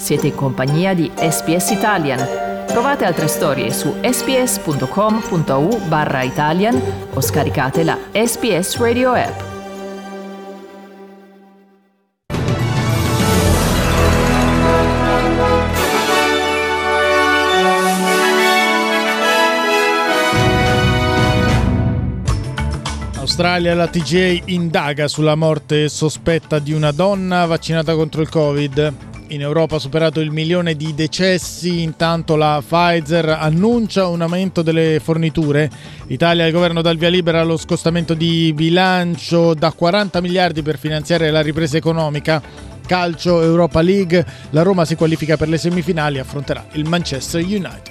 Siete in compagnia di SBS Italian. Trovate altre storie su sbs.com.au/Italian o scaricate la SBS Radio app. Australia, la TGA indaga sulla morte sospetta di una donna vaccinata contro il Covid. In Europa ha superato il 1 milione di decessi, intanto la Pfizer annuncia un aumento delle forniture. L'Italia, il governo dà il via libera allo scostamento di bilancio da 40 miliardi per finanziare la ripresa economica. Calcio, Europa League, la Roma si qualifica per le semifinali e affronterà il Manchester United.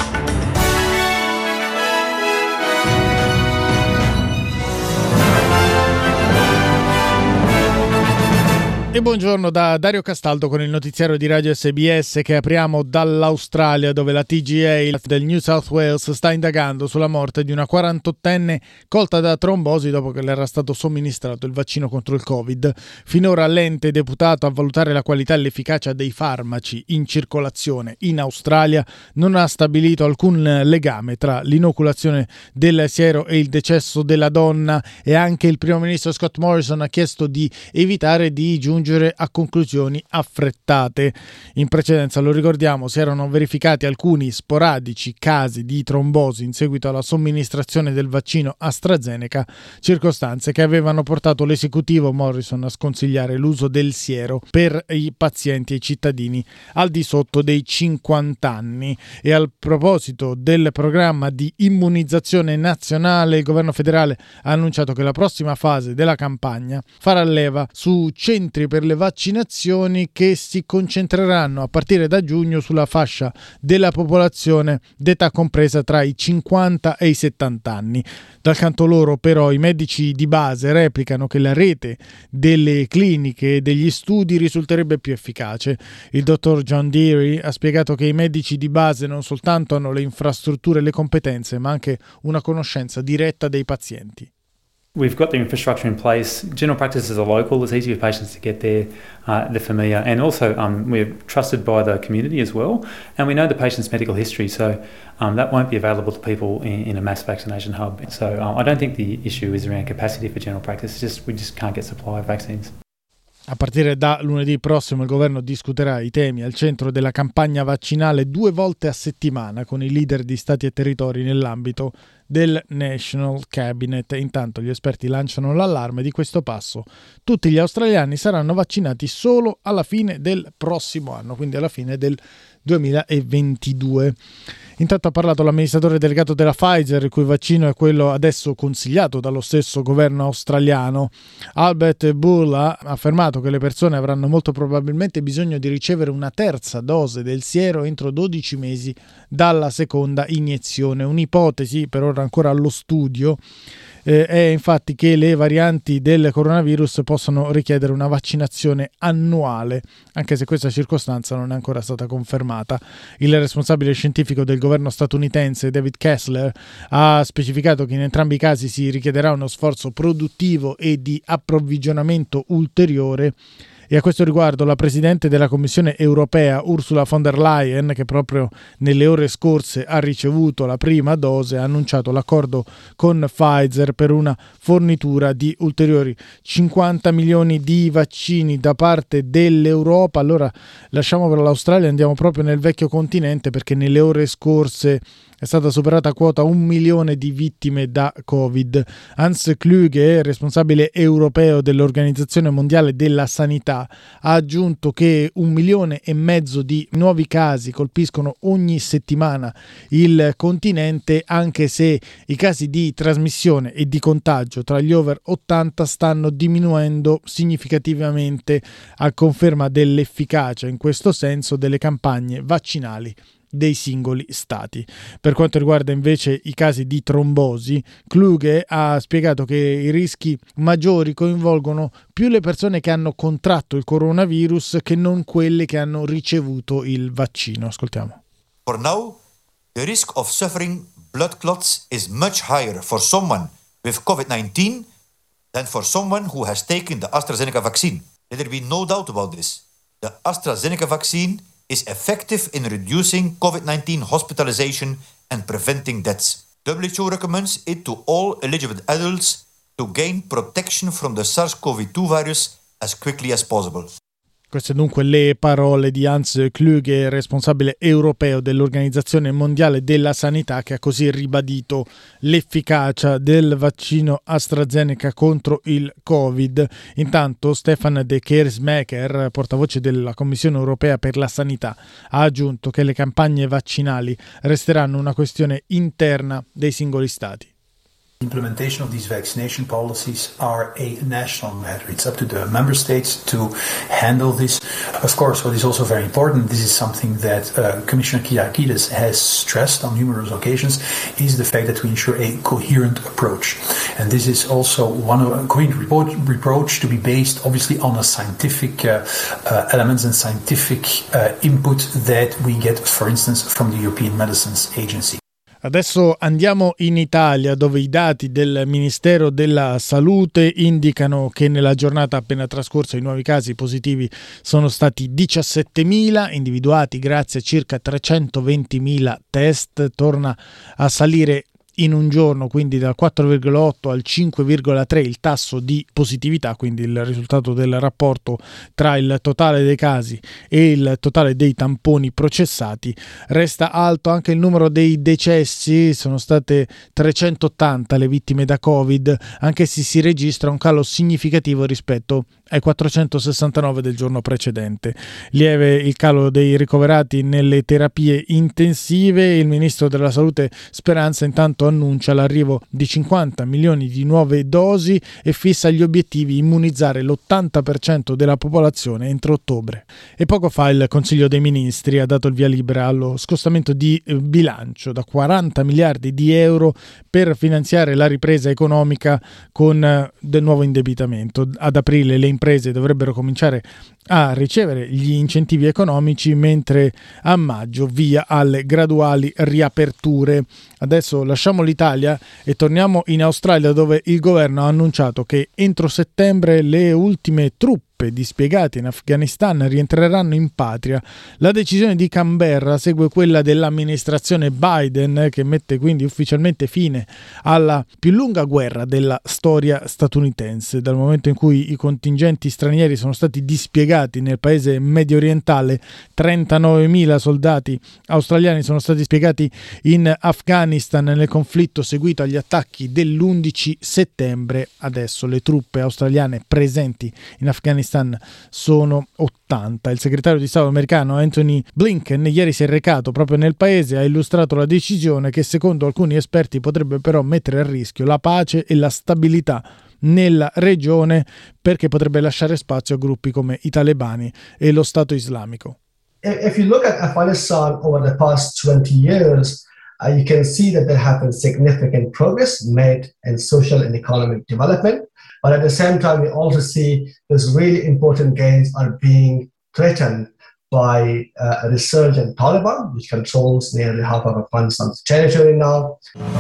E buongiorno da Dario Castaldo con il notiziario di Radio SBS che apriamo dall'Australia, dove la TGA del New South Wales sta indagando sulla morte di una 48enne colta da trombosi dopo che le era stato somministrato il vaccino contro il Covid. Finora l'ente deputato a valutare la qualità e l'efficacia dei farmaci in circolazione in Australia non ha stabilito alcun legame tra l'inoculazione del siero e il decesso della donna, e anche il primo ministro Scott Morrison ha chiesto di evitare di giungere a conclusioni affrettate. In precedenza, lo ricordiamo, si erano verificati alcuni sporadici casi di trombosi in seguito alla somministrazione del vaccino AstraZeneca, circostanze che avevano portato l'esecutivo Morrison a sconsigliare l'uso del siero per i pazienti e i cittadini al di sotto dei 50 anni. E al proposito del programma di immunizzazione nazionale, il governo federale ha annunciato che la prossima fase della campagna farà leva su centri per le vaccinazioni che si concentreranno a partire da giugno sulla fascia della popolazione d'età compresa tra i 50 e i 70 anni. Dal canto loro, però, i medici di base replicano che la rete delle cliniche e degli studi risulterebbe più efficace. Il dottor John Deary ha spiegato che i medici di base non soltanto hanno le infrastrutture e le competenze, ma anche una conoscenza diretta dei pazienti. We've got the infrastructure in place. General practice is a local. It's easy for patients to get there. They're familiar. And also we're trusted by the community as well. And we know the patient's medical history. So that won't be available to people in a mass vaccination hub. So I don't think the issue is around capacity for general practice. We just can't get supply of vaccines. A partire da lunedì prossimo il governo discuterà i temi al centro della campagna vaccinale 2 volte a settimana con i leader di stati e territori nell'ambito del National Cabinet. Intanto gli esperti lanciano l'allarme di questo passo. Tutti gli australiani saranno vaccinati solo alla fine del prossimo anno, quindi alla fine del 2022. Intanto ha parlato l'amministratore delegato della Pfizer, il cui vaccino è quello adesso consigliato dallo stesso governo australiano. Albert Bourla ha affermato che le persone avranno molto probabilmente bisogno di ricevere una terza dose del siero entro 12 mesi dalla seconda iniezione. Un'ipotesi per ora ancora allo studio è infatti che le varianti del coronavirus possono richiedere una vaccinazione annuale, anche se questa circostanza non è ancora stata confermata. Il responsabile scientifico del governo statunitense, David Kessler, ha specificato che in entrambi i casi si richiederà uno sforzo produttivo e di approvvigionamento ulteriore. E a questo riguardo la Presidente della Commissione Europea, Ursula von der Leyen, che proprio nelle ore scorse ha ricevuto la prima dose, ha annunciato l'accordo con Pfizer per una fornitura di ulteriori 50 milioni di vaccini da parte dell'Europa. Allora lasciamo per l'Australia e andiamo proprio nel vecchio continente, perché nelle ore scorse è stata superata quota 1 milione di vittime da Covid. Hans Kluge, responsabile europeo dell'Organizzazione Mondiale della Sanità, ha aggiunto che 1,5 milioni di nuovi casi colpiscono ogni settimana il continente, anche se i casi di trasmissione e di contagio tra gli over 80 stanno diminuendo significativamente, a conferma dell'efficacia in questo senso delle campagne vaccinali dei singoli stati. Per quanto riguarda invece i casi di trombosi, Kluge ha spiegato che i rischi maggiori coinvolgono più le persone che hanno contratto il coronavirus che non quelle che hanno ricevuto il vaccino. Ascoltiamo. For now, the risk of suffering blood clots is much higher for someone with COVID-19 than for someone who has taken the AstraZeneca vaccine. Let there be no doubt about this. The AstraZeneca vaccine is effective in reducing COVID-19 hospitalization and preventing deaths. WHO recommends it to all eligible adults to gain protection from the SARS-CoV-2 virus as quickly as possible. Queste dunque le parole di Hans Kluge, responsabile europeo dell'Organizzazione Mondiale della Sanità, che ha così ribadito l'efficacia del vaccino AstraZeneca contro il Covid. Intanto Stefan de Keersmaeker, portavoce della Commissione Europea per la Sanità, ha aggiunto che le campagne vaccinali resteranno una questione interna dei singoli stati. Implementation of these vaccination policies are a national matter. It's up to the member states to handle this. Of course, what is also very important, this is something that Commissioner Kyriakides has stressed on numerous occasions, is the fact that we ensure a coherent approach. And this is also one of a coherent approach to be based obviously on a scientific elements and scientific input that we get, for instance, from the European Medicines Agency. Adesso andiamo in Italia, dove i dati del Ministero della Salute indicano che nella giornata appena trascorsa i nuovi casi positivi sono stati 17.000, individuati grazie a circa 320.000 test. Torna a salire in un giorno, quindi dal 4,8 al 5,3 il tasso di positività, quindi il risultato del rapporto tra il totale dei casi e il totale dei tamponi processati. Resta alto anche il numero dei decessi, sono state 380 le vittime da Covid, anche se si registra un calo significativo rispetto ai 469 del giorno precedente. Lieve il calo dei ricoverati nelle terapie intensive. Il ministro della Salute Speranza intanto annuncia l'arrivo di 50 milioni di nuove dosi e fissa gli obiettivi: immunizzare l'80% della popolazione entro ottobre. E poco fa il Consiglio dei Ministri ha dato il via libera allo scostamento di bilancio da 40 miliardi di euro per finanziare la ripresa economica con del nuovo indebitamento. Ad aprile le imprese dovrebbero cominciare a ricevere gli incentivi economici, mentre a maggio via alle graduali riaperture. Adesso lasciamo l'Italia e torniamo in Australia, dove il governo ha annunciato che entro settembre le ultime truppe dispiegate in Afghanistan rientreranno in patria. La decisione di Canberra segue quella dell'amministrazione Biden, che mette quindi ufficialmente fine alla più lunga guerra della storia statunitense. Dal momento in cui i contingenti stranieri sono stati dispiegati nel paese medio orientale, 39.000 soldati australiani sono stati spiegati in Afghanistan nel conflitto seguito agli attacchi dell'11 settembre. Adesso le truppe australiane presenti in Afghanistan sono 80. Il segretario di Stato americano Anthony Blinken ieri si è recato proprio nel paese, ha illustrato la decisione che secondo alcuni esperti potrebbe però mettere a rischio la pace e la stabilità nella regione, perché potrebbe lasciare spazio a gruppi come i talebani e lo Stato islamico. If you look at Afghanistan over the past 20 years, you can see that there have been significant progress made in social and economic development. But at the same time, we also see those really important gains are being threatened by a resurgent Taliban, which controls nearly half of Afghanistan's territory now.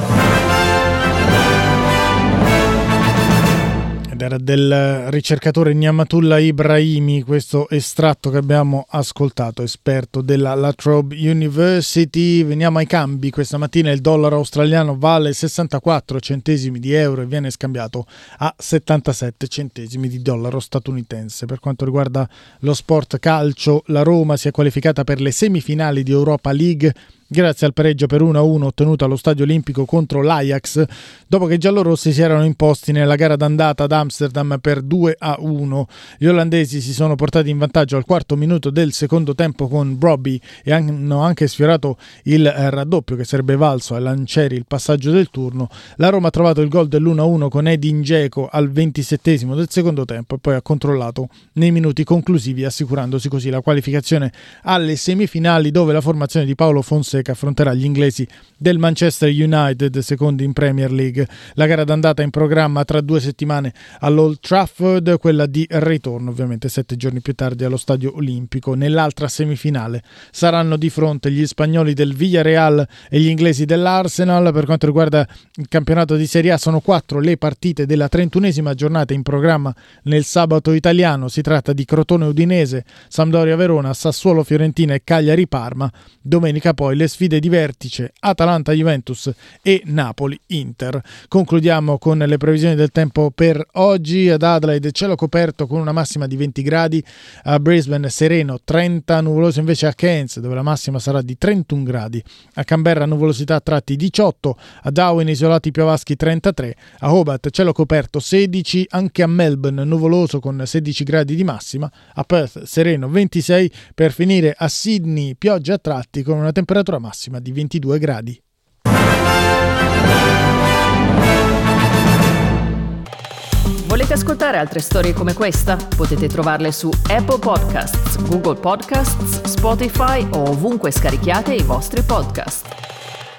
Ed era del ricercatore Niamatullah Ibrahimi questo estratto che abbiamo ascoltato, esperto della La Trobe University. Veniamo ai cambi. Questa mattina il dollaro australiano vale 64 centesimi di euro e viene scambiato a 77 centesimi di dollaro statunitense. Per quanto riguarda lo sport calcio, la Roma si è qualificata per le semifinali di Europa League grazie al pareggio per 1-1 ottenuto allo Stadio Olimpico contro l'Ajax, dopo che i giallorossi si erano imposti nella gara d'andata ad Amsterdam per 2-1. Gli olandesi si sono portati in vantaggio al quarto minuto del secondo tempo con Brobbey e hanno anche sfiorato il raddoppio che sarebbe valso ai lancieri il passaggio del turno. La Roma ha trovato il gol dell'1-1 con Edin Dzeko al 27esimo del secondo tempo e poi ha controllato nei minuti conclusivi, assicurandosi così la qualificazione alle semifinali, dove la formazione di Paolo Fonseca che affronterà gli inglesi del Manchester United, secondi in Premier League. La gara d'andata è in programma tra 2 settimane all'Old Trafford, quella di ritorno ovviamente 7 giorni più tardi allo Stadio Olimpico. Nell'altra semifinale saranno di fronte gli spagnoli del Villarreal e gli inglesi dell'Arsenal. Per quanto riguarda il campionato di Serie A sono 4 le partite della 31esima giornata in programma nel sabato italiano. Si tratta di Crotone Udinese, Sampdoria Verona, Sassuolo Fiorentina e Cagliari Parma. Domenica poi le sfide di vertice Atalanta Juventus e Napoli Inter. Concludiamo con le previsioni del tempo per oggi. Ad Adelaide cielo coperto con una massima di 20 gradi, a Brisbane sereno 30, nuvoloso invece a Cairns dove la massima sarà di 31 gradi, a Canberra nuvolosità a tratti 18, a Darwin isolati piovaschi 33, a Hobart cielo coperto 16, anche a Melbourne nuvoloso con 16 gradi di massima, a Perth sereno 26, per finire a Sydney pioggia a tratti con una temperatura massima di 22 gradi. Volete ascoltare altre storie come questa? Potete trovarle su Apple Podcasts, Google Podcasts, Spotify o ovunque scarichiate i vostri podcast.